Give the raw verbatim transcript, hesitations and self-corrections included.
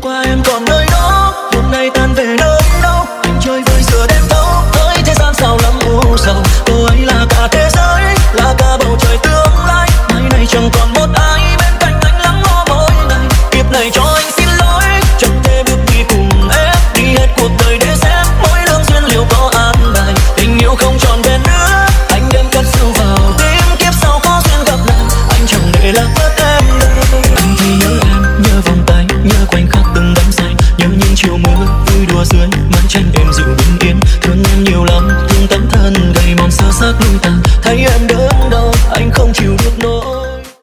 qua em còn nơi đó, hôm nay tan về nơi đâu? Anh chơi vơi giữa đêm thâu, hỡi thế gian sao lắm u sầu. Cô ấy là cả thế giới, là cả bầu trời tương lai. Mai này chẳng còn một ai bên cạnh anh lắng lo mỗi ngày. Kiếp này cho anh xin lỗi, chẳng thể bước đi cùng em, đi hết cuộc đời để xem mỗi lương duyên liệu có an bài. Tình yêu không tròn vẹn nữa, anh đem cất sâu vào tim. Kiếp sau có duyên gặp lại, anh chẳng để lạc mất em đâu. Anh thì nhớ em, nhớ vòng tay, nhớ khoảnh khắc từng đắm say, nhớ những chiều mưa vui đùa dưới mái tranh êm dịu bình yên. Thương em nhiều lắm